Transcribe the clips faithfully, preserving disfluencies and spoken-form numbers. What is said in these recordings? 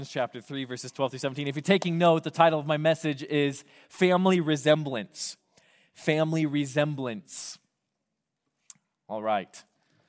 Chapter three, verses twelve through seventeen. If you're taking note, the title of my message is Family Resemblance. Family Resemblance. All right.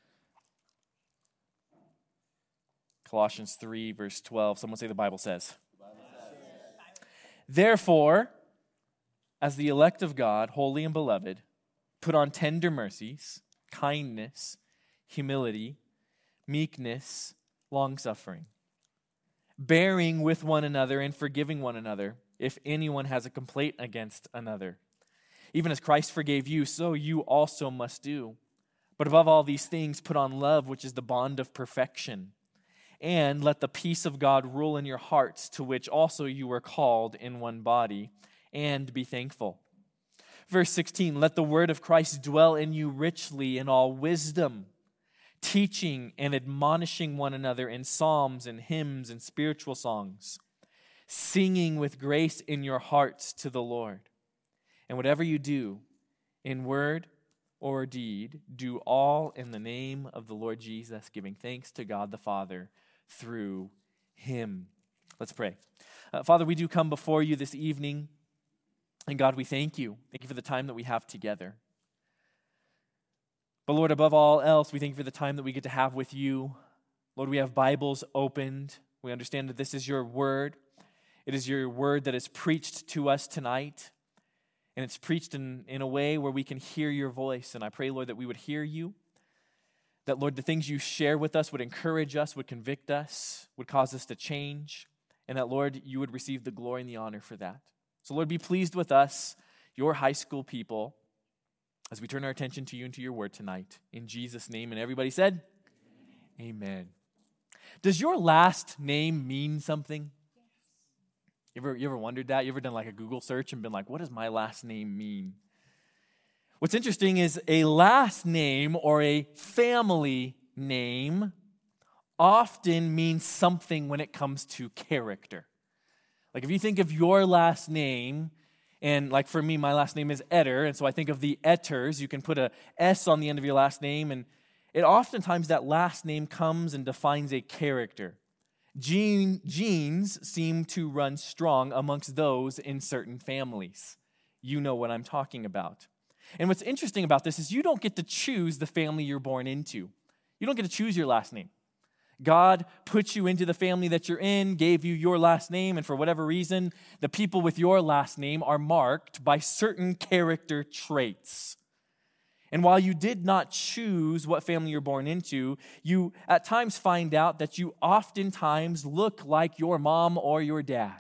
Colossians three, verse twelve. Someone say the Bible says. The Bible says. Therefore, as the elect of God, holy and beloved, put on tender mercies, kindness, humility, meekness, long-suffering, bearing with one another and forgiving one another, if anyone has a complaint against another. Even as Christ forgave you, so you also must do. But above all these things, put on love, which is the bond of perfection. And let the peace of God rule in your hearts, to which also you were called in one body, and be thankful. Verse sixteen, let the word of Christ dwell in you richly in all wisdom, teaching and admonishing one another in psalms and hymns and spiritual songs, singing with grace in your hearts to the Lord. And whatever you do, in word or deed, do all in the name of the Lord Jesus, giving thanks to God the Father through him. Let's pray. Uh, Father, we do come before you this evening, and God, we thank you. Thank you for the time that we have together. But Lord, above all else, we thank you for the time that we get to have with you. Lord, we have Bibles opened. We understand that this is your word. It is your word that is preached to us tonight. And it's preached in, in a way where we can hear your voice. And I pray, Lord, that we would hear you. That, Lord, the things you share with us would encourage us, would convict us, would cause us to change. And that, Lord, you would receive the glory and the honor for that. So, Lord, be pleased with us, your high school people, as we turn our attention to you and to your word tonight. In Jesus' name. And everybody said, Amen. Amen. Does your last name mean something? You ever, you ever wondered that? You ever done like a Google search and been like, what does my last name mean? What's interesting is a last name or a family name often means something when it comes to character. Like if you think of your last name, and like for me, my last name is Etter, and so I think of the Etters. You can put a S on the end of your last name, and it oftentimes that last name comes and defines a character. Gene, genes seem to run strong amongst those in certain families. You know what I'm talking about. And what's interesting about this is you don't get to choose the family you're born into. You don't get to choose your last name. God put you into the family that you're in, gave you your last name, and for whatever reason, the people with your last name are marked by certain character traits. And while you did not choose what family you're born into, you at times find out that you oftentimes look like your mom or your dad.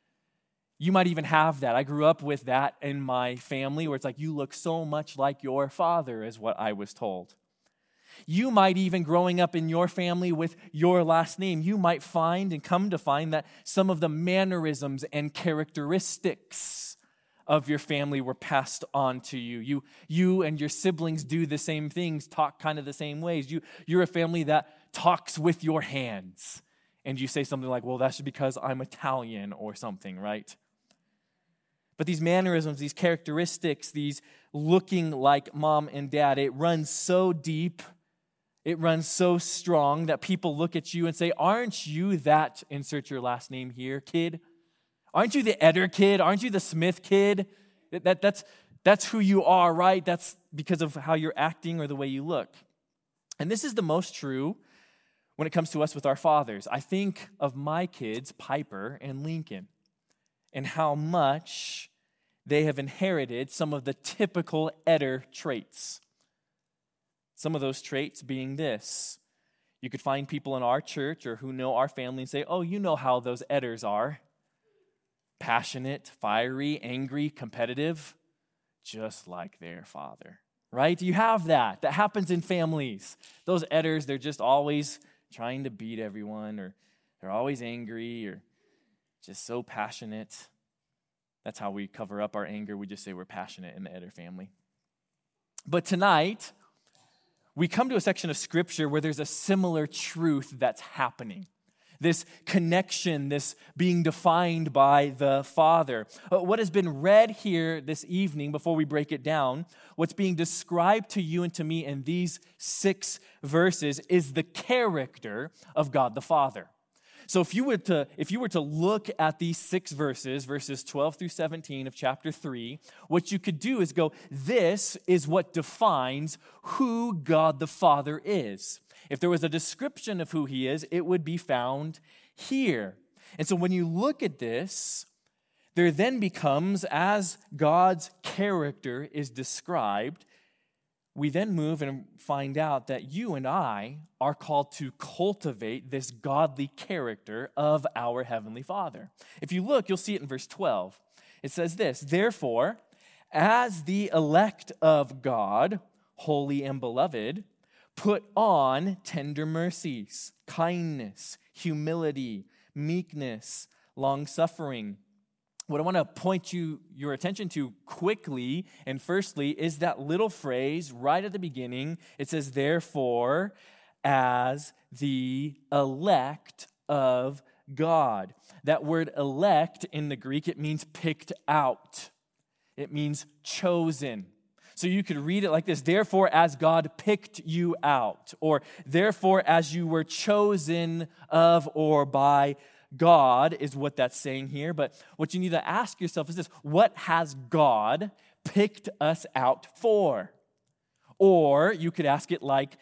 You might even have that. I grew up with that in my family where it's like, you look so much like your father is what I was told. You might even, growing up in your family with your last name, you might find and come to find that some of the mannerisms and characteristics of your family were passed on to you. You, you and your siblings do the same things, talk kind of the same ways. You, you're a family that talks with your hands. And you say something like, well, that's because I'm Italian or something, right? But these mannerisms, these characteristics, these looking like mom and dad, it runs so deep, it runs so strong that people look at you and say, aren't you that, insert your last name here, kid? Aren't you the Etter kid? Aren't you the Smith kid? That, that, that's, that's who you are, right? That's because of how you're acting or the way you look. And this is the most true when it comes to us with our fathers. I think of my kids, Piper and Lincoln, and how much they have inherited some of the typical Etter traits. Some of those traits being this. You could find people in our church or who know our family and say, oh, you know how those Etters are. Passionate, fiery, angry, competitive, just like their father, right? You have that. That happens in families. Those Etters, they're just always trying to beat everyone, or they're always angry, or just so passionate. That's how we cover up our anger. We just say we're passionate in the Etter family. But tonight, we come to a section of Scripture where there's a similar truth that's happening. This connection, this being defined by the Father. What has been read here this evening, before we break it down, what's being described to you and to me in these six verses is the character of God the Father. So if you were to if you were to look at these six verses, verses twelve through seventeen of chapter three, what you could do is go, this is what defines who God the Father is. If there was a description of who he is, it would be found here. And so when you look at this, there then becomes, as God's character is described, we then move and find out that you and I are called to cultivate this godly character of our Heavenly Father. If you look, you'll see it in verse twelve. It says this, therefore, as the elect of God, holy and beloved, put on tender mercies, kindness, humility, meekness, long-suffering. What I want to point you your attention to quickly and firstly is that little phrase right at the beginning. It says, therefore, as the elect of God. That word elect in the Greek, it means picked out. It means chosen. So you could read it like this, therefore, as God picked you out, or therefore, as you were chosen of or by God is what that's saying here. But what you need to ask yourself is this, what has God picked us out for? Or you could ask it like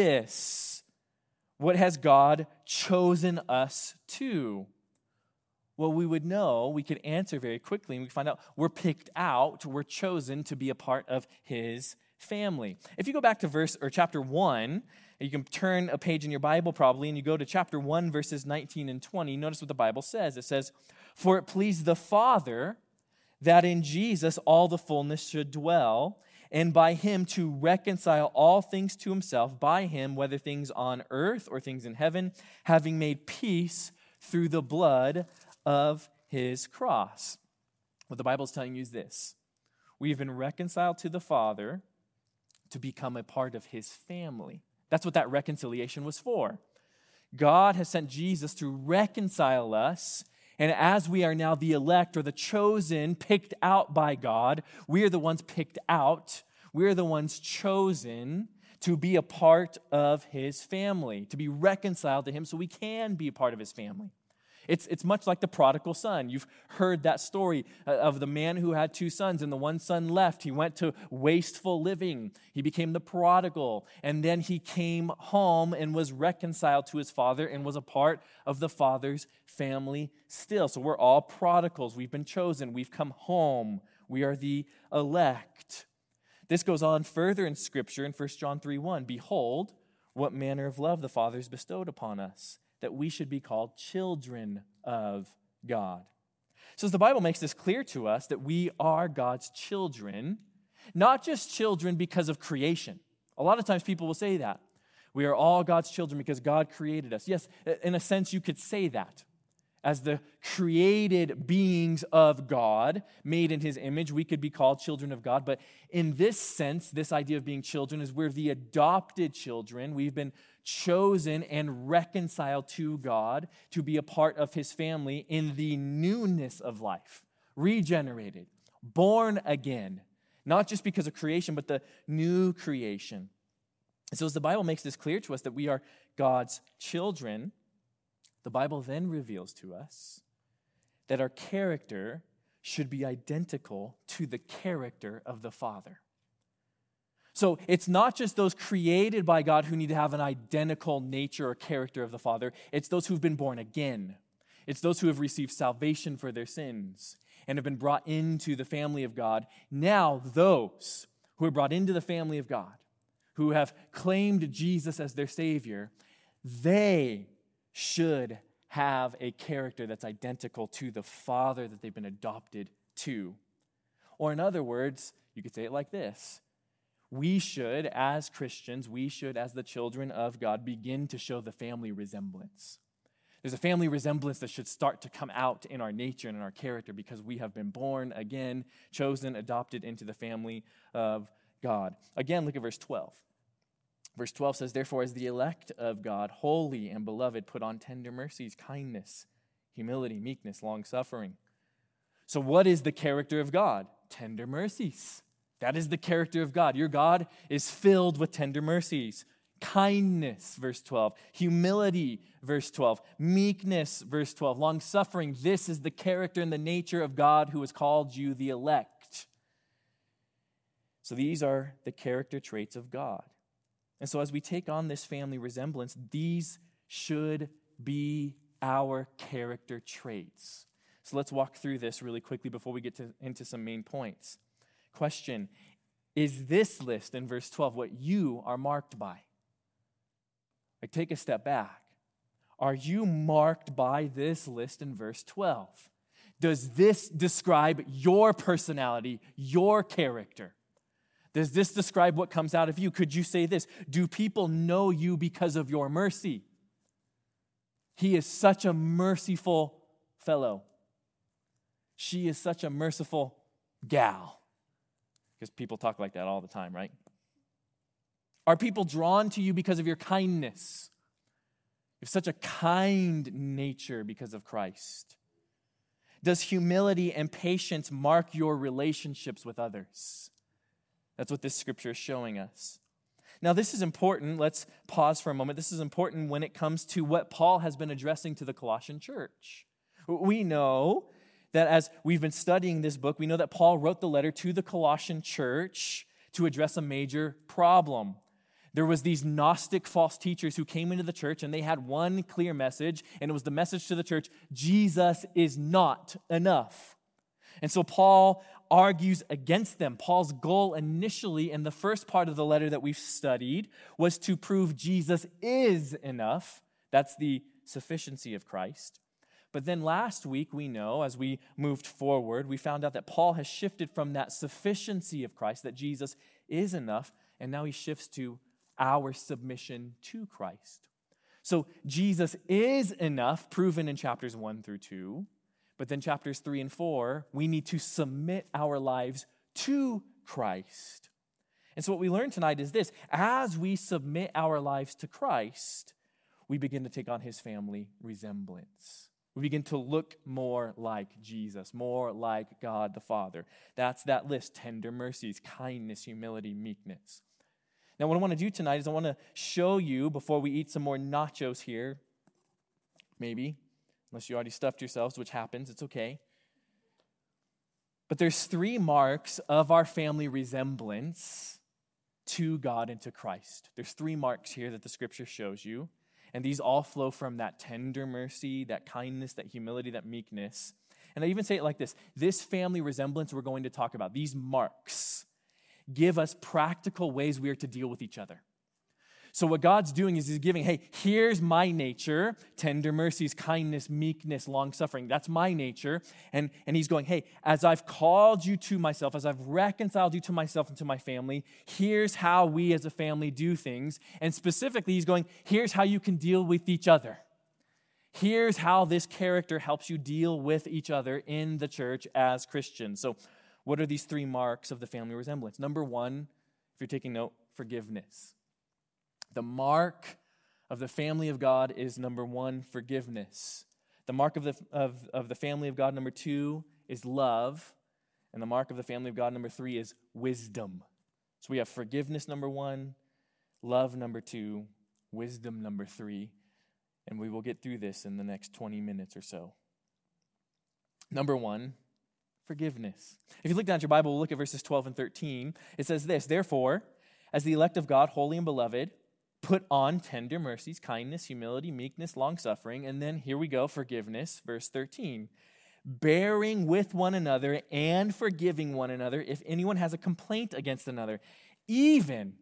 this, what has God chosen us to? Well, we would know, we could answer very quickly, and we find out we're picked out, we're chosen to be a part of his family. If you go back to verse or chapter one, you can turn a page in your Bible probably, and you go to chapter one, verses nineteen and twenty. Notice what the Bible says. It says, for it pleased the Father that in Jesus all the fullness should dwell, and by him to reconcile all things to himself, by him, whether things on earth or things in heaven, having made peace through the blood of his cross. What the Bible is telling you is this. We have been reconciled to the Father to become a part of his family. That's what that reconciliation was for. God has sent Jesus to reconcile us, and as we are now the elect or the chosen, picked out by God, we are the ones picked out, we are the ones chosen to be a part of his family, to be reconciled to him so we can be a part of his family. It's, it's much like the prodigal son. You've heard that story of the man who had two sons, and the one son left. He went to wasteful living. He became the prodigal, and then he came home and was reconciled to his father and was a part of the father's family still. So we're all prodigals. We've been chosen. We've come home. We are the elect. This goes on further in Scripture in First John three one. Behold, what manner of love the Father has bestowed upon us, that we should be called children of God. So as the Bible makes this clear to us that we are God's children, not just children because of creation. A lot of times people will say that. We are all God's children because God created us. Yes, in a sense you could say that. As the created beings of God, made in his image, we could be called children of God. But in this sense, this idea of being children is we're the adopted children. We've been chosen and reconciled to God to be a part of his family in the newness of life, regenerated, born again, not just because of creation, but the new creation. And so as the Bible makes this clear to us that we are God's children, the Bible then reveals to us that our character should be identical to the character of the Father. So it's not just those created by God who need to have an identical nature or character of the Father. It's those who've been born again. It's those who have received salvation for their sins and have been brought into the family of God. Now those who are brought into the family of God, who have claimed Jesus as their Savior, they should have a character that's identical to the Father that they've been adopted to. Or in other words, you could say it like this. We should, as Christians, we should, as the children of God, begin to show the family resemblance. There's a family resemblance that should start to come out in our nature and in our character because we have been born again, chosen, adopted into the family of God. Again, look at verse twelve. Verse twelve says, therefore, as the elect of God, holy and beloved, put on tender mercies, kindness, humility, meekness, long-suffering. So what is the character of God? Tender mercies. That is the character of God. Your God is filled with tender mercies, kindness, verse twelve, humility, verse twelve, meekness, verse twelve, long-suffering. This is the character and the nature of God who has called you the elect. So these are the character traits of God. And so as we take on this family resemblance, these should be our character traits. So let's walk through this really quickly before we get to, into some main points. Question, is this list in verse twelve what you are marked by? Like, take a step back. Are you marked by this list in verse twelve? Does this describe your personality, your character? Does this describe what comes out of you? Could you say this? Do people know you because of your mercy? He is such a merciful fellow. She is such a merciful gal. Because people talk like that all the time, right? Are people drawn to you because of your kindness? You have such a kind nature because of Christ. Does humility and patience mark your relationships with others? That's what this scripture is showing us. Now, this is important. Let's pause for a moment. This is important when it comes to what Paul has been addressing to the Colossian church. We know that as we've been studying this book, we know that Paul wrote the letter to the Colossian church to address a major problem. There was these Gnostic false teachers who came into the church, and they had one clear message, and it was the message to the church: Jesus is not enough. And so Paul argues against them. Paul's goal initially in the first part of the letter that we've studied was to prove Jesus is enough. That's the sufficiency of Christ. But then last week, we know, as we moved forward, we found out that Paul has shifted from that sufficiency of Christ, that Jesus is enough, and now he shifts to our submission to Christ. So Jesus is enough, proven in chapters one through two. But then chapters three and four, we need to submit our lives to Christ. And so what we learned tonight is this: as we submit our lives to Christ, we begin to take on his family resemblance. We begin to look more like Jesus, more like God the Father. That's that list: tender mercies, kindness, humility, meekness. Now, what I want to do tonight is I want to show you, before we eat some more nachos here, maybe, unless you already stuffed yourselves, which happens, it's okay. But there's three marks of our family resemblance to God and to Christ. There's three marks here that the scripture shows you. And these all flow from that tender mercy, that kindness, that humility, that meekness. And I even say it like this: this family resemblance we're going to talk about, these marks, give us practical ways we are to deal with each other. So what God's doing is he's giving, hey, here's my nature: tender mercies, kindness, meekness, long-suffering. That's my nature. And, and he's going, hey, as I've called you to myself, as I've reconciled you to myself and to my family, here's how we as a family do things. And specifically, he's going, here's how you can deal with each other. Here's how this character helps you deal with each other in the church as Christians. So what are these three marks of the family resemblance? Number one, if you're taking note, forgiveness. The mark of the family of God is, number one, forgiveness. The mark of the, of, of the family of God, number two, is love. And the mark of the family of God, number three, is wisdom. So we have forgiveness, number one, love, number two, wisdom, number three. And we will get through this in the next twenty minutes or so. Number one, forgiveness. If you look down at your Bible, we'll look at verses twelve and thirteen. It says this: therefore, as the elect of God, holy and beloved, put on tender mercies, kindness, humility, meekness, long-suffering, and then here we go, forgiveness, verse thirteen. Bearing with one another and forgiving one another if anyone has a complaint against another. Even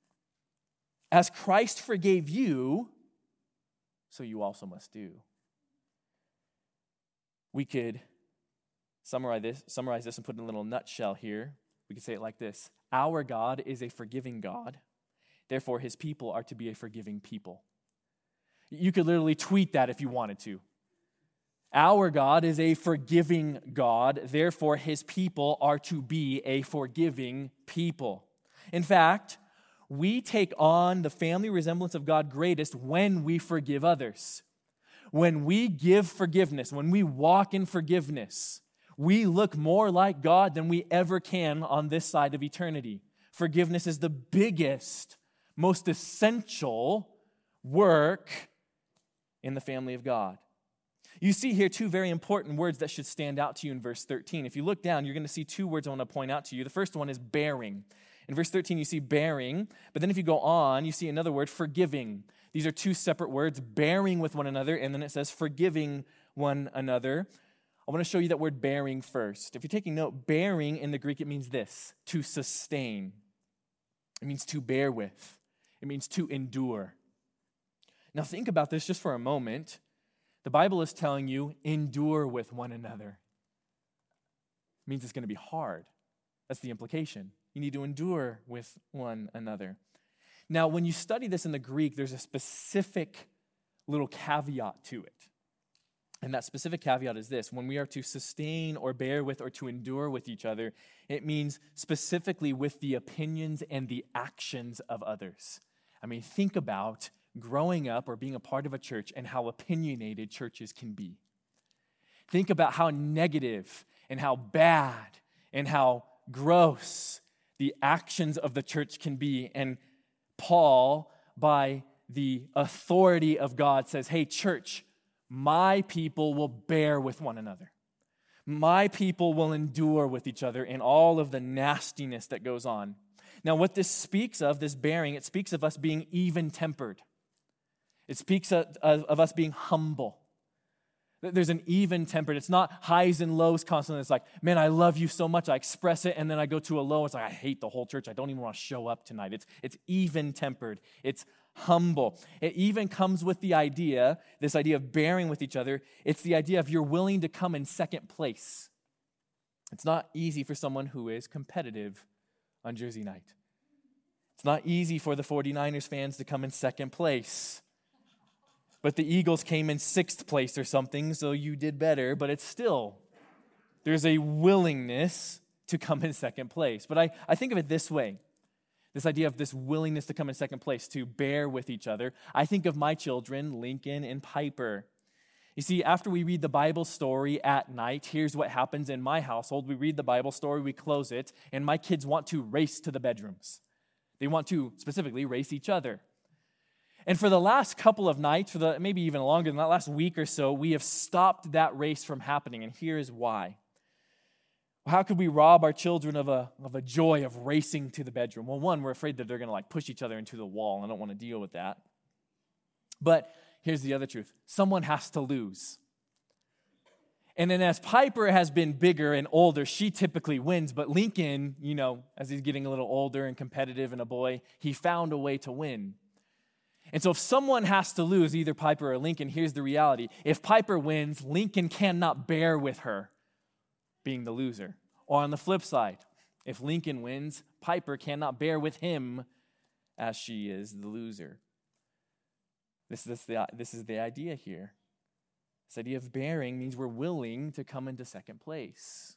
as Christ forgave you, so you also must do. We could summarize this, summarize this and put it in a little nutshell here. We could say it like this: our God is a forgiving God. Therefore, his people are to be a forgiving people. You could literally tweet that if you wanted to. Our God is a forgiving God. Therefore, his people are to be a forgiving people. In fact, we take on the family resemblance of God greatest when we forgive others. When we give forgiveness, when we walk in forgiveness, we look more like God than we ever can on this side of eternity. Forgiveness is the biggest most essential work in the family of God. You see here two very important words that should stand out to you in verse thirteen. If you look down, you're going to see two words I want to point out to you. The first one is bearing. In verse thirteen, you see bearing, but then if you go on, you see another word, forgiving. These are two separate words, bearing with one another, and then it says forgiving one another. I want to show you that word bearing first. If you're taking note, bearing in the Greek, it means this, to sustain. It means to bear with. It means to endure. Now think about this just for a moment. The Bible is telling you, endure with one another. It means it's going to be hard. That's the implication. You need to endure with one another. Now, when you study this in the Greek, there's a specific little caveat to it. And that specific caveat is this. When we are to sustain or bear with or to endure with each other, it means specifically with the opinions and the actions of others. I mean, think about growing up or being a part of a church and how opinionated churches can be. Think about how negative and how bad and how gross the actions of the church can be. And Paul, by the authority of God, says, hey, church, my people will bear with one another. My people will endure with each other in all of the nastiness that goes on. Now, what this speaks of, this bearing, it speaks of us being even-tempered. It speaks of, of, of us being humble. There's an even-tempered. It's not highs and lows constantly. It's like, man, I love you so much. I express it, and then I go to a low. It's like, I hate the whole church. I don't even want to show up tonight. It's, it's even-tempered. It's humble. It even comes with the idea, this idea of bearing with each other. It's the idea of you're willing to come in second place. It's not easy for someone who is competitive on Jersey night. It's not easy for the 49ers fans to come in second place. But the Eagles came in sixth place or something, so you did better. But it's still, there's a willingness to come in second place. But I, I think of it this way, this idea of this willingness to come in second place, to bear with each other. I think of my children, Lincoln and Piper. You see, after we read the Bible story at night, here's what happens in my household. We read the Bible story, we close it, and my kids want to race to the bedrooms. They want to specifically race each other. And for the last couple of nights, for the maybe even longer than that, last week or so, we have stopped that race from happening, and here is why. How could we rob our children of a, of a joy of racing to the bedroom? Well, one, we're afraid that they're going to like push each other into the wall, and I don't want to deal with that. But here's the other truth. Someone has to lose. And then as Piper has been bigger and older, she typically wins, but Lincoln, you know, as he's getting a little older and competitive and a boy, he found a way to win. And so if someone has to lose, either Piper or Lincoln, here's the reality. If Piper wins, Lincoln cannot bear with her being the loser. Or on the flip side, if Lincoln wins, Piper cannot bear with him as she is the loser. This, this, the, this is the idea here. This idea of bearing means we're willing to come into second place.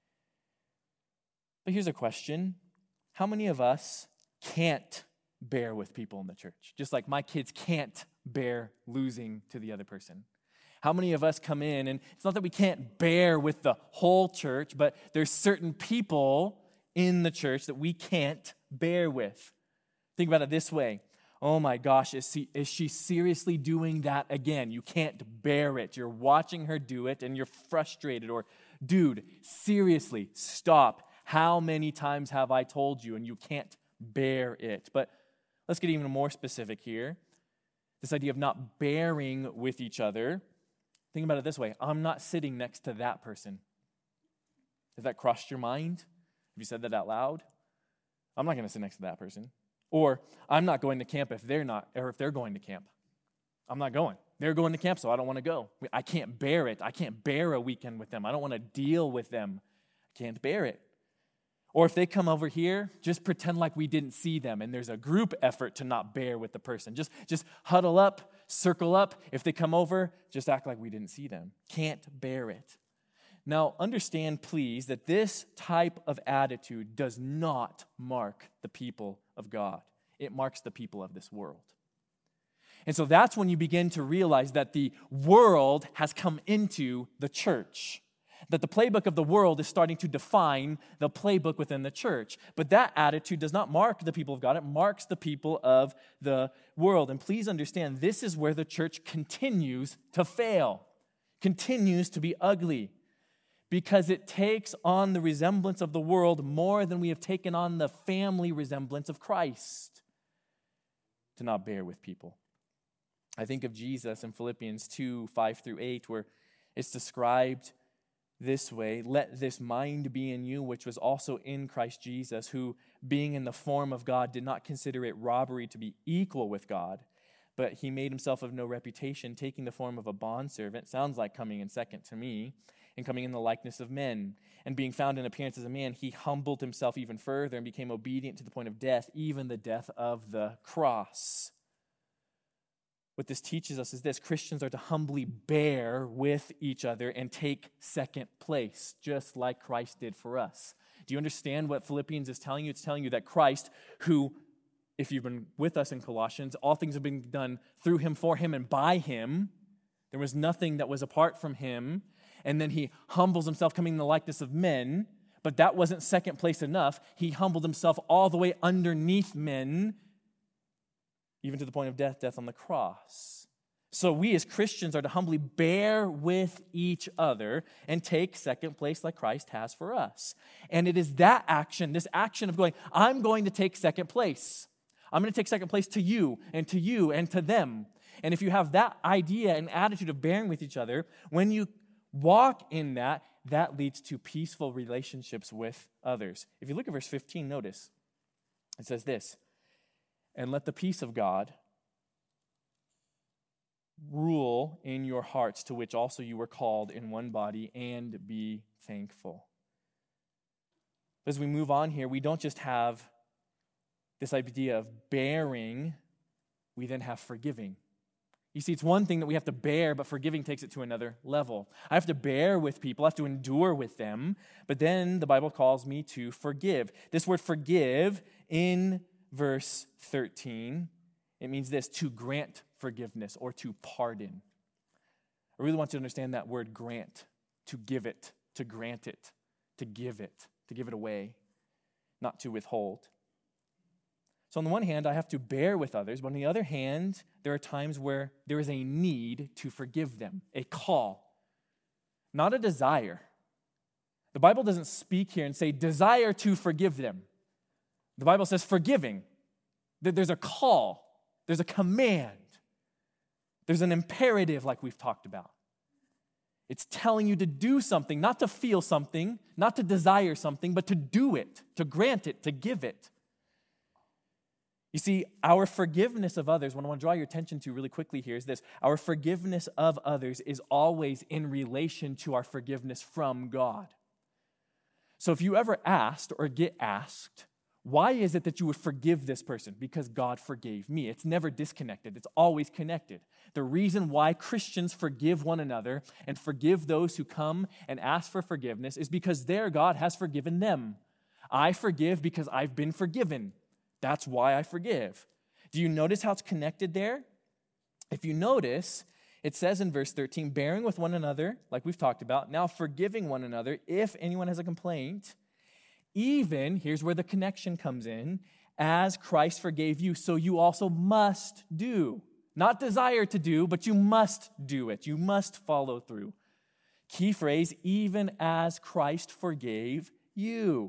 But here's a question. How many of us can't bear with people in the church? Just like my kids can't bear losing to the other person. How many of us come in, and it's not that we can't bear with the whole church, but there's certain people in the church that we can't bear with. Think about it this way. Oh my gosh, is she, is she seriously doing that again? You can't bear it. You're watching her do it, and you're frustrated. Or, dude, seriously, stop. How many times have I told you, and you can't bear it? But let's get even more specific here. This idea of not bearing with each other. Think about it this way. I'm not sitting next to that person. Has that crossed your mind? Have you said that out loud? I'm not going to sit next to that person. Or I'm not going to camp if they're not, or if they're going to camp. I'm not going. They're going to camp, so I don't want to go. I can't bear it. I can't bear a weekend with them. I don't want to deal with them. I can't bear it. Or if they come over here, just pretend like we didn't see them, and there's a group effort to not bear with the person. Just, just huddle up, circle up. If they come over, just act like we didn't see them. Can't bear it. Now, understand, please, that this type of attitude does not mark the people of God. It marks the people of this world. And so that's when you begin to realize that the world has come into the church. That the playbook of the world is starting to define the playbook within the church. But that attitude does not mark the people of God. It marks the people of the world. And please understand, this is where the church continues to fail, continues to be ugly, because it takes on the resemblance of the world more than we have taken on the family resemblance of Christ to not bear with people. I think of Jesus in Philippians two, five through eight, where it's described this way: let this mind be in you, which was also in Christ Jesus, who, being in the form of God, did not consider it robbery to be equal with God, but he made himself of no reputation, taking the form of a bondservant. Sounds like coming in second to me, and coming in the likeness of men. And being found in appearance as a man, he humbled himself even further and became obedient to the point of death, even the death of the cross. What this teaches us is this: Christians are to humbly bear with each other and take second place, just like Christ did for us. Do you understand what Philippians is telling you? It's telling you that Christ, who, if you've been with us in Colossians, all things have been done through him, for him, and by him. There was nothing that was apart from him. And then he humbles himself, coming in the likeness of men. But that wasn't second place enough. He humbled himself all the way underneath men, even to the point of death, death on the cross. So we as Christians are to humbly bear with each other and take second place like Christ has for us. And it is that action, this action of going, I'm going to take second place. I'm going to take second place to you and to you and to them. And if you have that idea and attitude of bearing with each other, when you walk in that, that leads to peaceful relationships with others. If you look at verse fifteen, notice it says this: and let the peace of God rule in your hearts, to which also you were called in one body, and be thankful. As we move on here, we don't just have this idea of bearing, we then have forgiving. You see, it's one thing that we have to bear, but forgiving takes it to another level. I have to bear with people, I have to endure with them, but then the Bible calls me to forgive. This word forgive in verse thirteen, it means this: to grant forgiveness or to pardon. I really want you to understand that word grant, to give it, to grant it, to give it, to give it away, not to withhold. So on the one hand, I have to bear with others, but on the other hand, there are times where there is a need to forgive them, a call, not a desire. The Bible doesn't speak here and say desire to forgive them. The Bible says forgiving. There's a call. There's a command. There's an imperative like we've talked about. It's telling you to do something, not to feel something, not to desire something, but to do it, to grant it, to give it. You see, our forgiveness of others, what I want to draw your attention to really quickly here is this: our forgiveness of others is always in relation to our forgiveness from God. So if you ever asked or get asked, why is it that you would forgive this person? Because God forgave me. It's never disconnected. It's always connected. The reason why Christians forgive one another and forgive those who come and ask for forgiveness is because their God has forgiven them. I forgive because I've been forgiven. That's why I forgive. Do you notice how it's connected there? If you notice, it says in verse thirteen, bearing with one another, like we've talked about, now forgiving one another if anyone has a complaint. Even, here's where the connection comes in, as Christ forgave you, so you also must do. Not desire to do, but you must do it. You must follow through. Key phrase, even as Christ forgave you.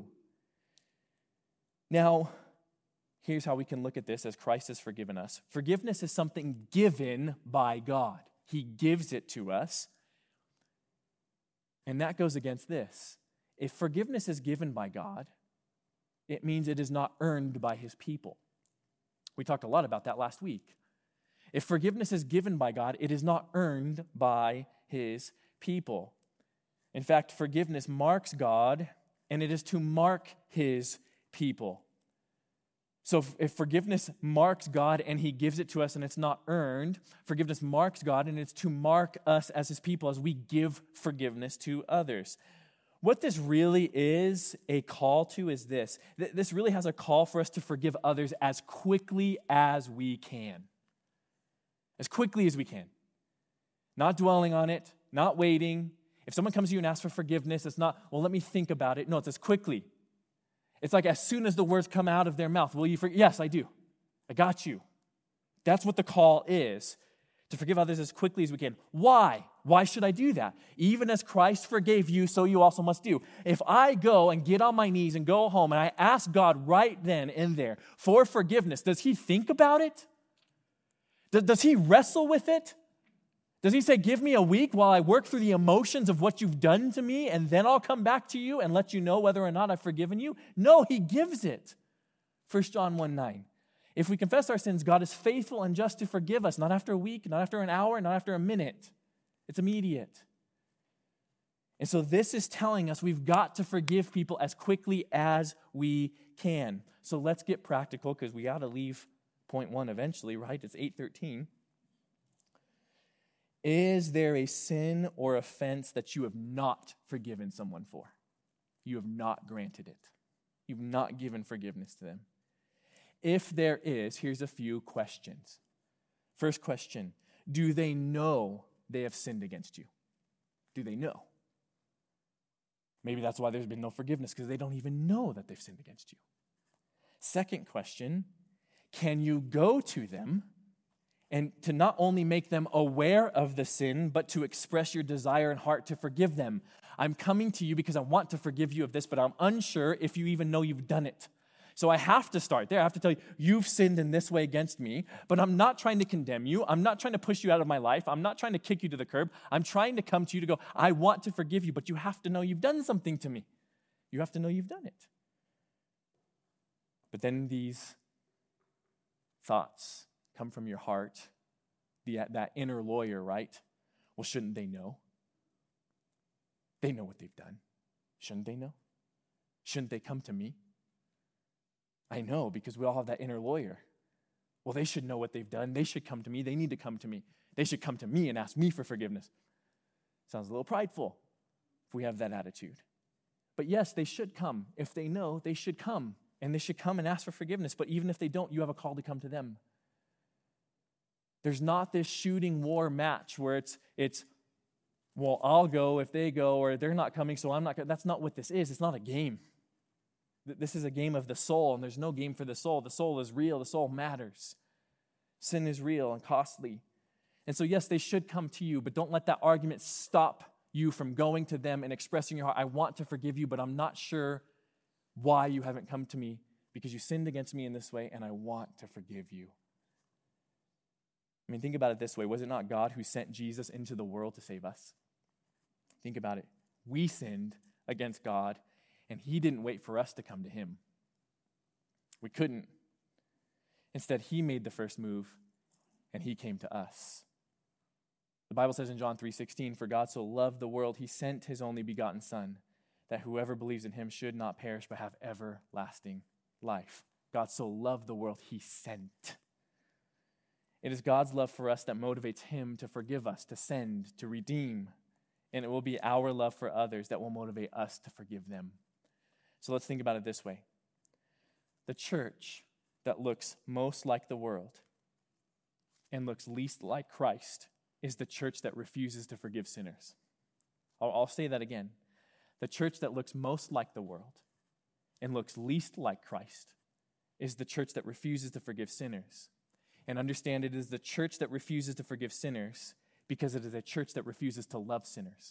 Now, here's how we can look at this as Christ has forgiven us. Forgiveness is something given by God. He gives it to us. And that goes against this. If forgiveness is given by God, it means it is not earned by his people. We talked a lot about that last week. If forgiveness is given by God, it is not earned by his people. In fact, forgiveness marks God, and it is to mark his people. So if, if forgiveness marks God and he gives it to us and it's not earned, forgiveness marks God and it's to mark us as his people as we give forgiveness to others. What this really is a call to is this. This really has a call for us to forgive others as quickly as we can. As quickly as we can. Not dwelling on it, not waiting. If someone comes to you and asks for forgiveness, it's not, well, let me think about it. No, it's as quickly. It's like as soon as the words come out of their mouth, will you forgive? Yes, I do. I got you. That's what the call is, to forgive others as quickly as we can. Why? Why should I do that? Even as Christ forgave you, so you also must do. If I go and get on my knees and go home and I ask God right then and there for forgiveness, does he think about it? Does he wrestle with it? Does he say, give me a week while I work through the emotions of what you've done to me, and then I'll come back to you and let you know whether or not I've forgiven you? No, he gives it. First John one nine. If we confess our sins, God is faithful and just to forgive us, not after a week, not after an hour, not after a minute. It's immediate. And so this is telling us we've got to forgive people as quickly as we can. So let's get practical, because we got to leave point one eventually, right? It's eight thirteen. Is there a sin or offense that you have not forgiven someone for? You have not granted it. You've not given forgiveness to them. If there is, here's a few questions. First question, do they know they have sinned against you? Do they know? Maybe that's why there's been no forgiveness, because they don't even know that they've sinned against you. Second question, can you go to them and to not only make them aware of the sin, but to express your desire and heart to forgive them? I'm coming to you because I want to forgive you of this, but I'm unsure if you even know you've done it. So I have to start there. I have to tell you, you've sinned in this way against me, but I'm not trying to condemn you. I'm not trying to push you out of my life. I'm not trying to kick you to the curb. I'm trying to come to you to go, I want to forgive you, but you have to know you've done something to me. You have to know you've done it. But then these thoughts come from your heart, the, that inner lawyer, right? Well, shouldn't they know? They know what they've done. Shouldn't they know? Shouldn't they come to me? I know, because we all have that inner lawyer. Well, they should know what they've done. They should come to me. They need to come to me. They should come to me and ask me for forgiveness. Sounds a little prideful if we have that attitude. But yes, they should come. If they know, they should come. And they should come and ask for forgiveness. But even if they don't, you have a call to come to them. There's not this shooting war match where it's, it's well, I'll go if they go, or they're not coming, so I'm not going. That's not what this is. It's not a game. This is a game of the soul, and there's no game for the soul. The soul is real. The soul matters. Sin is real and costly. And so, yes, they should come to you, but don't let that argument stop you from going to them and expressing your heart. I want to forgive you, but I'm not sure why you haven't come to me, because you sinned against me in this way, and I want to forgive you. I mean, think about it this way. Was it not God who sent Jesus into the world to save us? Think about it. We sinned against God, and he didn't wait for us to come to him. We couldn't. Instead, he made the first move, and he came to us. The Bible says in John three sixteen, for God so loved the world, he sent his only begotten Son, that whoever believes in him should not perish but have everlasting life. God so loved the world, he sent. It is God's love for us that motivates him to forgive us, to send, to redeem. And it will be our love for others that will motivate us to forgive them. So let's think about it this way. The church that looks most like the world and looks least like Christ is the church that refuses to forgive sinners. I'll, I'll say that again. The church that looks most like the world and looks least like Christ is the church that refuses to forgive sinners. And understand, it is the church that refuses to forgive sinners because it is a church that refuses to love sinners.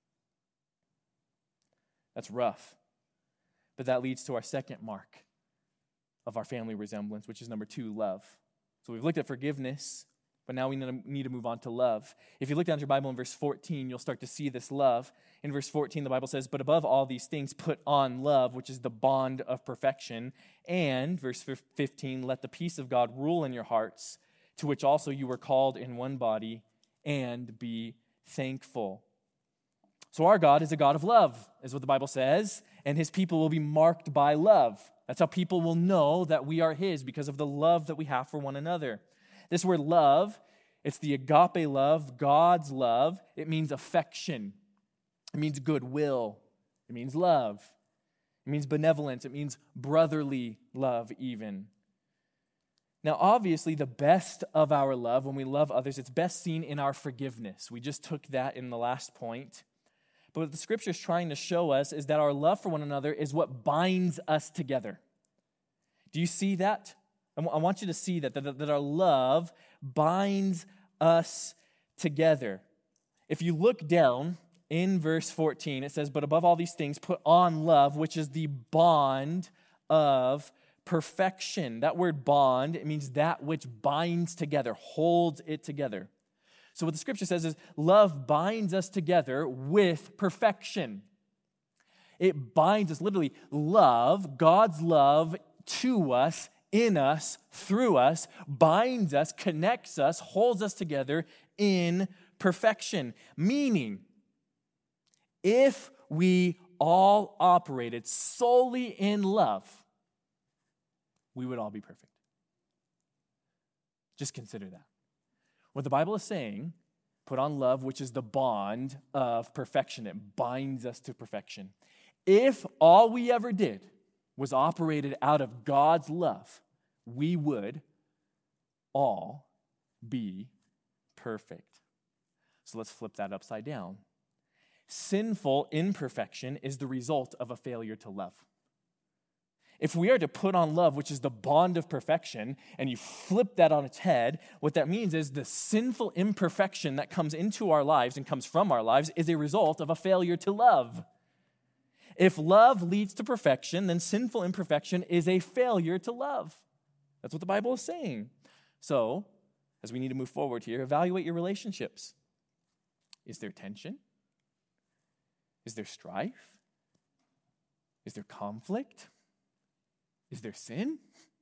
That's rough. But that leads to our second mark of our family resemblance, which is number two, love. So we've looked at forgiveness, but now we need to move on to love. If you look down at your Bible in verse fourteen, you'll start to see this love. In verse fourteen, the Bible says, but above all these things, put on love, which is the bond of perfection. And, verse fifteen, let the peace of God rule in your hearts, to which also you were called in one body, and be thankful. So our God is a God of love, is what the Bible says, and his people will be marked by love. That's how people will know that we are his, because of the love that we have for one another. This word love, it's the agape love, God's love. It means affection. It means goodwill. It means love. It means benevolence. It means brotherly love even. Now, obviously, the best of our love, when we love others, it's best seen in our forgiveness. We just took that in the last point. But what the Scripture is trying to show us is that our love for one another is what binds us together. Do you see that? I want you to see that, that, that our love binds us together. If you look down in verse fourteen, it says, but above all these things, put on love, which is the bond of perfection. That word bond, it means that which binds together, holds it together. So what the Scripture says is love binds us together with perfection. It binds us, literally, love, God's love to us, in us, through us, binds us, connects us, holds us together in perfection. Meaning, if we all operated solely in love, we would all be perfect. Just consider that. What the Bible is saying, put on love, which is the bond of perfection. It binds us to perfection. If all we ever did was operated out of God's love, we would all be perfect. So let's flip that upside down. Sinful imperfection is the result of a failure to love. If we are to put on love, which is the bond of perfection, and you flip that on its head, what that means is the sinful imperfection that comes into our lives and comes from our lives is a result of a failure to love. If love leads to perfection, then sinful imperfection is a failure to love. That's what the Bible is saying. So, as we need to move forward here, evaluate your relationships. Is there tension? Is there strife? Is there conflict? Is there sin?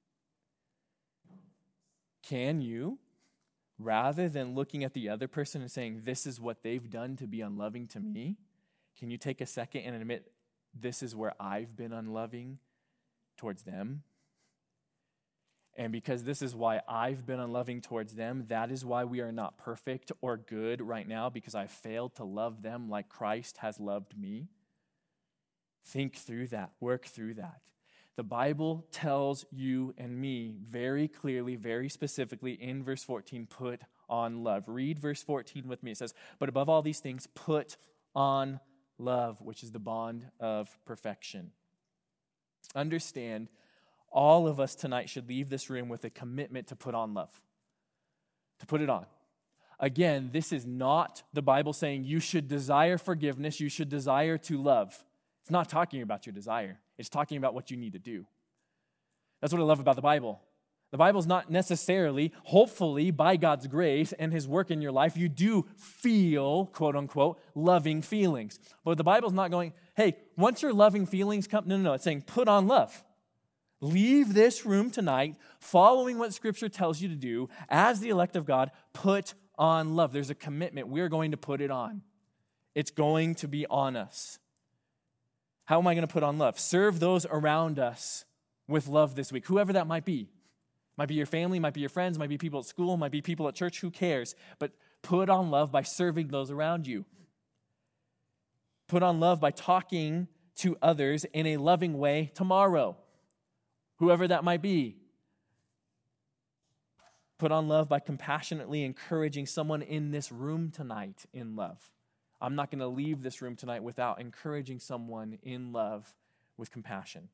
Can you, rather than looking at the other person and saying, this is what they've done to be unloving to me, can you take a second and admit, this is where I've been unloving towards them? And because this is why I've been unloving towards them, that is why we are not perfect or good right now, because I failed to love them like Christ has loved me. Think through that. Work through that. The Bible tells you and me very clearly, very specifically in verse fourteen, put on love. Read verse fourteen with me. It says, but above all these things, put on love, which is the bond of perfection. Understand, all of us tonight should leave this room with a commitment to put on love, to put it on. Again, this is not the Bible saying you should desire forgiveness, you should desire to love. It's not talking about your desire. It's talking about what you need to do. That's what I love about the Bible. The Bible's not necessarily, hopefully, by God's grace and His work in your life, you do feel, quote unquote, loving feelings. But the Bible's not going, hey, once your loving feelings come, no, no, no. It's saying put on love. Leave this room tonight following what Scripture tells you to do as the elect of God. Put on love. There's a commitment. We're going to put it on. It's going to be on us. How am I going to put on love? Serve those around us with love this week, whoever that might be. Might be your family, might be your friends, might be people at school, might be people at church, who cares? But put on love by serving those around you. Put on love by talking to others in a loving way tomorrow, whoever that might be. Put on love by compassionately encouraging someone in this room tonight in love. I'm not going to leave this room tonight without encouraging someone in love with compassion.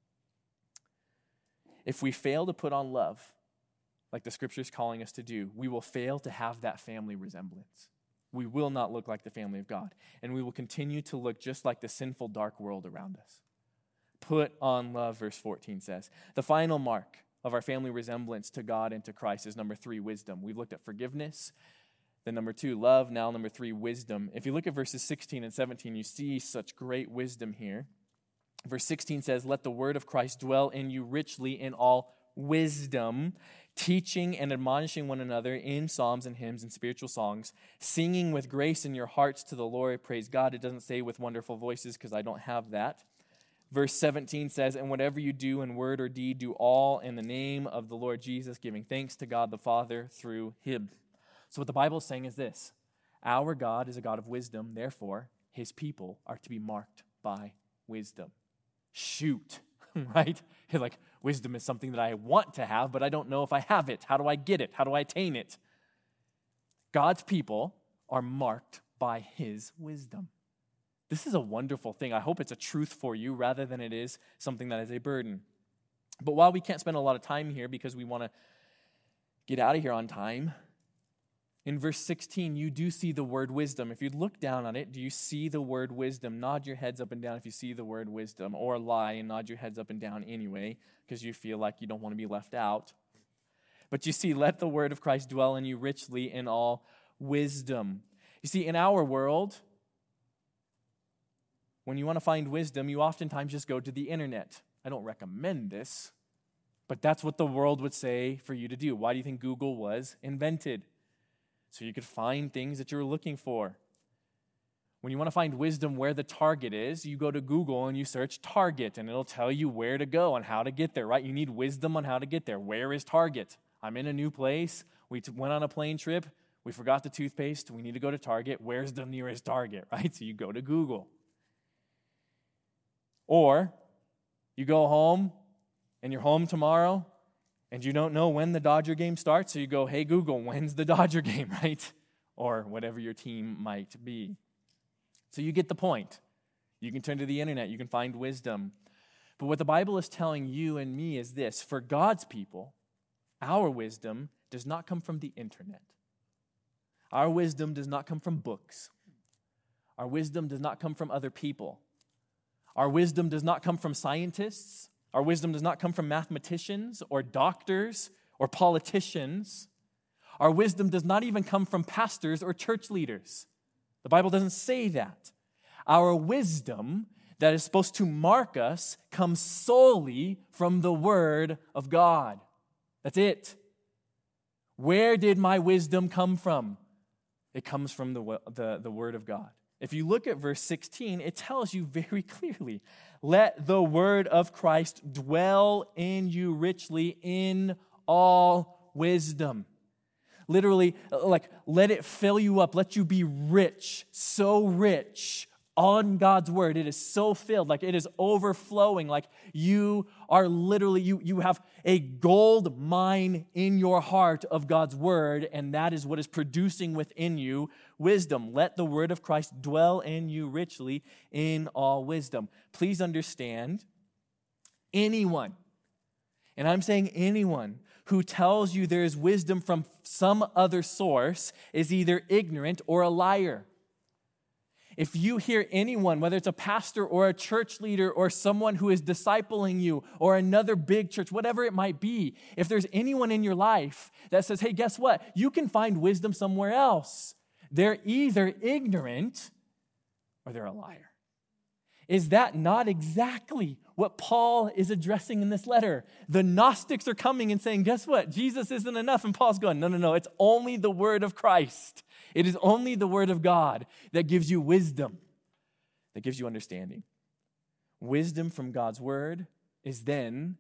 If we fail to put on love, like the Scripture is calling us to do, we will fail to have that family resemblance. We will not look like the family of God, and we will continue to look just like the sinful, dark world around us. Put on love, verse fourteen says. The final mark of our family resemblance to God and to Christ is number three, wisdom. We've looked at forgiveness. Then number two, love. Now number three, wisdom. If you look at verses sixteen and seventeen, you see such great wisdom here. Verse sixteen says, let the word of Christ dwell in you richly in all wisdom, teaching and admonishing one another in psalms and hymns and spiritual songs, singing with grace in your hearts to the Lord. Praise God. It doesn't say with wonderful voices because I don't have that. Verse seventeen says, and whatever you do in word or deed, do all in the name of the Lord Jesus, giving thanks to God the Father through Him. So what the Bible is saying is this: our God is a God of wisdom, therefore His people are to be marked by wisdom. Shoot, right? You're like, wisdom is something that I want to have, but I don't know if I have it. How do I get it? How do I attain it? God's people are marked by His wisdom. This is a wonderful thing. I hope it's a truth for you rather than it is something that is a burden. But while we can't spend a lot of time here because we want to get out of here on time, in verse sixteen, you do see the word wisdom. If you look down on it, do you see the word wisdom? Nod your heads up and down if you see the word wisdom, or lie and nod your heads up and down anyway because you feel like you don't want to be left out. But you see, let the word of Christ dwell in you richly in all wisdom. You see, in our world, when you want to find wisdom, you oftentimes just go to the internet. I don't recommend this, but that's what the world would say for you to do. Why do you think Google was invented? So you could find things that you're looking for. When you want to find wisdom where the target is, you go to Google and you search Target, and it'll tell you where to go and how to get there, right? You need wisdom on how to get there. Where is Target? I'm in a new place. We t- went on a plane trip. We forgot the toothpaste. We need to go to Target. Where's the nearest Target, right? So you go to Google. Or you go home, and you're home tomorrow, and you don't know when the Dodger game starts, so you go, hey, Google, when's the Dodger game, right? Or whatever your team might be. So you get the point. You can turn to the internet. You can find wisdom. But what the Bible is telling you and me is this. For God's people, our wisdom does not come from the internet. Our wisdom does not come from books. Our wisdom does not come from other people. Our wisdom does not come from scientists. Our wisdom does not come from mathematicians or doctors or politicians. Our wisdom does not even come from pastors or church leaders. The Bible doesn't say that. Our wisdom that is supposed to mark us comes solely from the Word of God. That's it. Where did my wisdom come from? It comes from the, the, the Word of God. If you look at verse sixteen, it tells you very clearly, let the word of Christ dwell in you richly in all wisdom. Literally, like, let it fill you up. Let you be rich, so rich on God's word. It is so filled, like it is overflowing, like you are literally, you, you have a gold mine in your heart of God's word, and that is what is producing within you wisdom. Let the word of Christ dwell in you richly in all wisdom. Please understand, anyone, and I'm saying anyone, who tells you there is wisdom from some other source is either ignorant or a liar. If you hear anyone, whether it's a pastor or a church leader or someone who is discipling you or another big church, whatever it might be, if there's anyone in your life that says, hey, guess what? You can find wisdom somewhere else. They're either ignorant or they're a liar. Is that not exactly what Paul is addressing in this letter? The Gnostics are coming and saying, guess what? Jesus isn't enough. And Paul's going, no, no, no. It's only the word of Christ. It is only the word of God that gives you wisdom, that gives you understanding. Wisdom from God's word is then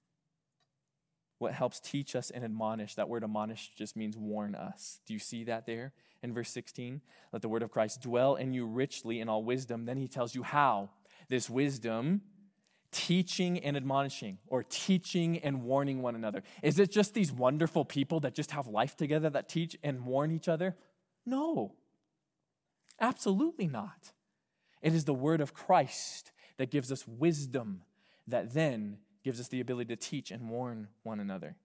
what helps teach us and admonish. That word admonish just means warn us. Do you see that there in verse sixteen? Let the word of Christ dwell in you richly in all wisdom. Then he tells you how. This wisdom, teaching and admonishing, or teaching and warning one another. Is it just these wonderful people that just have life together that teach and warn each other? No, absolutely not. It is the word of Christ that gives us wisdom that then gives us the ability to teach and warn one another.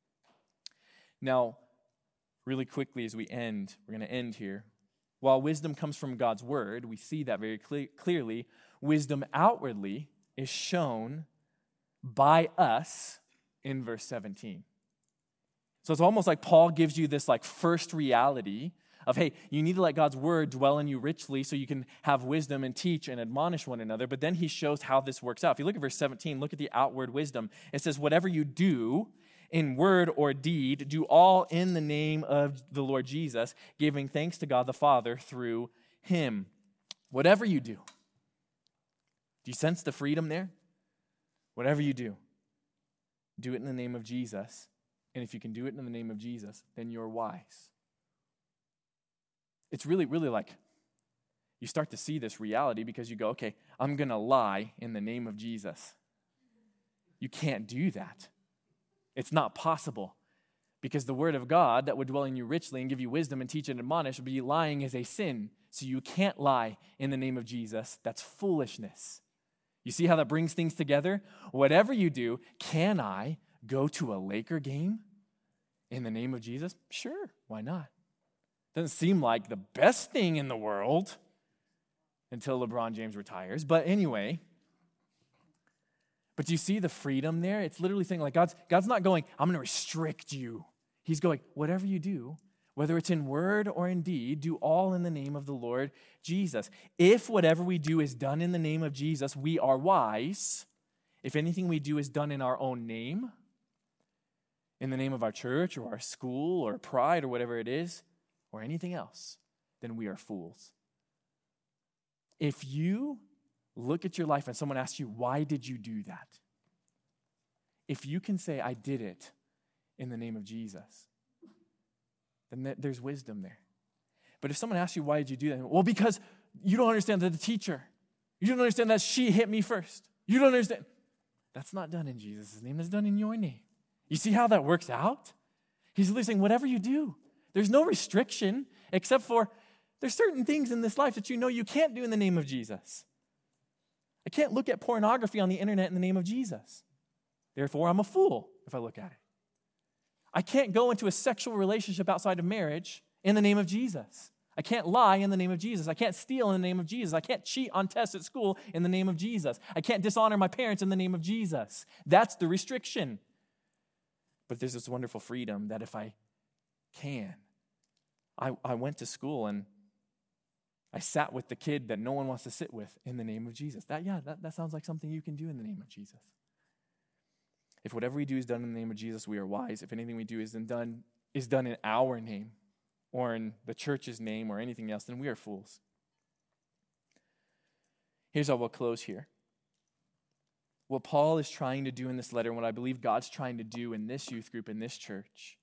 Now, really quickly as we end, we're going to end here. While wisdom comes from God's word, we see that very cle- clearly. Wisdom outwardly is shown by us in verse seventeen. So it's almost like Paul gives you this like first reality of, hey, you need to let God's word dwell in you richly so you can have wisdom and teach and admonish one another. But then he shows how this works out. If you look at verse seventeen, look at the outward wisdom. It says, whatever you do in word or deed, do all in the name of the Lord Jesus, giving thanks to God the Father through him. Whatever you do. Do you sense the freedom there? Whatever you do, do it in the name of Jesus. And if you can do it in the name of Jesus, then you're wise. It's really, really like you start to see this reality because you go, okay, I'm going to lie in the name of Jesus. You can't do that. It's not possible. Because the word of God that would dwell in you richly and give you wisdom and teach and admonish would be lying is a sin. So you can't lie in the name of Jesus. That's foolishness. You see how that brings things together? Whatever you do, can I go to a Laker game in the name of Jesus? Sure, why not? Doesn't seem like the best thing in the world until LeBron James retires. But anyway, but do you see the freedom there? It's literally saying like God's, God's not going, I'm going to restrict you. He's going, whatever you do, whether it's in word or in deed, do all in the name of the Lord Jesus. If whatever we do is done in the name of Jesus, we are wise. If anything we do is done in our own name, in the name of our church or our school or pride or whatever it is, or anything else, then we are fools. If you look at your life and someone asks you, why did you do that? If you can say, I did it in the name of Jesus, then there's wisdom there. But if someone asks you, why did you do that? Well, because you don't understand that the teacher, you don't understand that she hit me first. You don't understand. That's not done in Jesus' name. That's done in your name. You see how that works out? He's literally saying, whatever you do, there's no restriction except for there's certain things in this life that you know you can't do in the name of Jesus. I can't look at pornography on the internet in the name of Jesus. Therefore, I'm a fool if I look at it. I can't go into a sexual relationship outside of marriage in the name of Jesus. I can't lie in the name of Jesus. I can't steal in the name of Jesus. I can't cheat on tests at school in the name of Jesus. I can't dishonor my parents in the name of Jesus. That's the restriction. But there's this wonderful freedom that if I can, I, I went to school and I sat with the kid that no one wants to sit with in the name of Jesus. That, yeah, that, that sounds like something you can do in the name of Jesus. If whatever we do is done in the name of Jesus, we are wise. If anything we do is done, is done in our name or in the church's name or anything else, then we are fools. Here's how we'll close here. What Paul is trying to do in this letter, and what I believe God's trying to do in this youth group, in this church,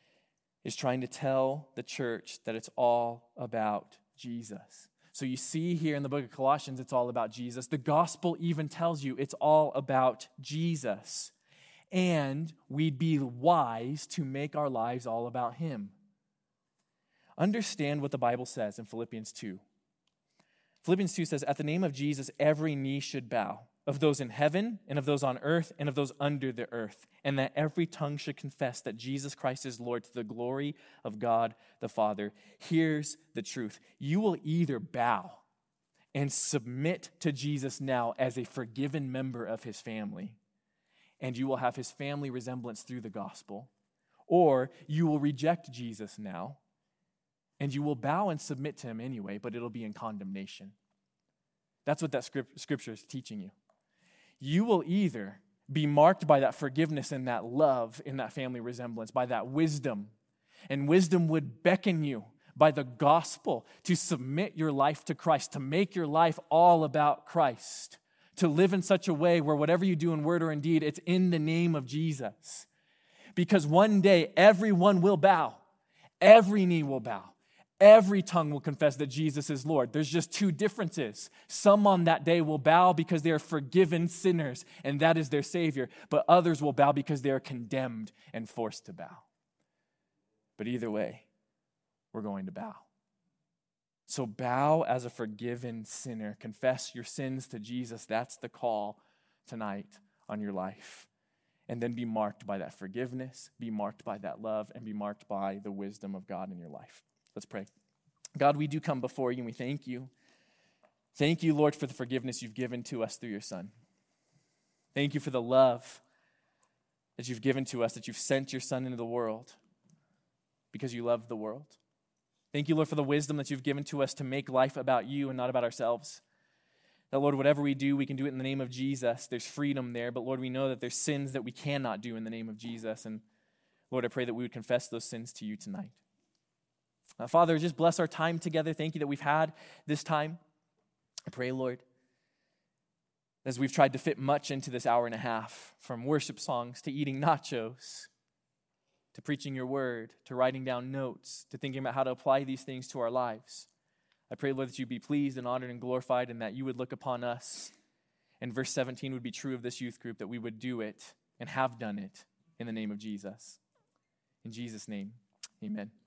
is trying to tell the church that it's all about Jesus. So you see here in the book of Colossians, it's all about Jesus. The gospel even tells you it's all about Jesus. And we'd be wise to make our lives all about him. Understand what the Bible says in Philippians two. Philippians two says, at the name of Jesus, every knee should bow, of those in heaven and of those on earth and of those under the earth, and that every tongue should confess that Jesus Christ is Lord to the glory of God the Father. Here's the truth. You will either bow and submit to Jesus now as a forgiven member of his family, and you will have his family resemblance through the gospel, or you will reject Jesus now, and you will bow and submit to him anyway, but it'll be in condemnation. That's what that script, scripture is teaching you. You will either be marked by that forgiveness and that love in that family resemblance, by that wisdom, and wisdom would beckon you by the gospel to submit your life to Christ, to make your life all about Christ, to live in such a way where whatever you do in word or in deed, it's in the name of Jesus. Because one day, everyone will bow. Every knee will bow. Every tongue will confess that Jesus is Lord. There's just two differences. Some on that day will bow because they are forgiven sinners, and that is their Savior. But others will bow because they are condemned and forced to bow. But either way, we're going to bow. So bow as a forgiven sinner. Confess your sins to Jesus. That's the call tonight on your life. And then be marked by that forgiveness, be marked by that love, and be marked by the wisdom of God in your life. Let's pray. God, we do come before you and we thank you. Thank you, Lord, for the forgiveness you've given to us through your Son. Thank you for the love that you've given to us, that you've sent your Son into the world because you love the world. Thank you, Lord, for the wisdom that you've given to us to make life about you and not about ourselves. That, Lord, whatever we do, we can do it in the name of Jesus. There's freedom there, but Lord, we know that there's sins that we cannot do in the name of Jesus. And Lord, I pray that we would confess those sins to you tonight. Uh, Father, just bless our time together. Thank you that we've had this time. I pray, Lord, as we've tried to fit much into this hour and a half, from worship songs to eating nachos, to preaching your word, to writing down notes, to thinking about how to apply these things to our lives. I pray, Lord, that you be pleased and honored and glorified, and that you would look upon us. And verse seventeen would be true of this youth group, that we would do it and have done it in the name of Jesus. In Jesus' name, amen.